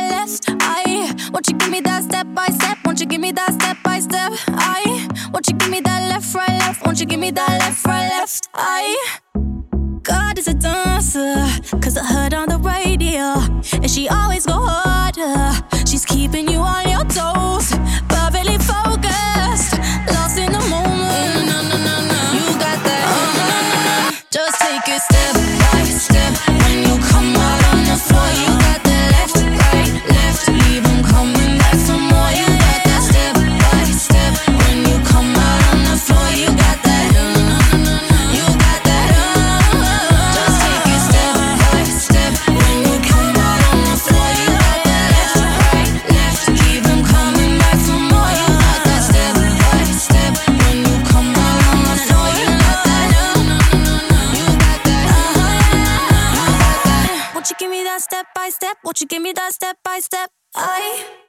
left. Won't you give me that step by step? Won't you give me that step by step? Won't you give me that left, right, left? Won't you give me that left, right, left? God is a dancer, 'cause I heard on the radio, and she always go harder. She's keeping you on your toes, perfectly focused, lost in the moment. You got that. Just take it step by step. When you come out on the floor, you got that left, right, left. Leave them coming back some more. You got that step by step. When you come out on the floor, you got that. You got that. Just take it step by step. When you come out on the floor, you got that left, right, left. Leave them coming back some more. You got that step by step. When you come out on the floor, you got that. You got that. Won't you give me that step by step? Won't you give me that step by step?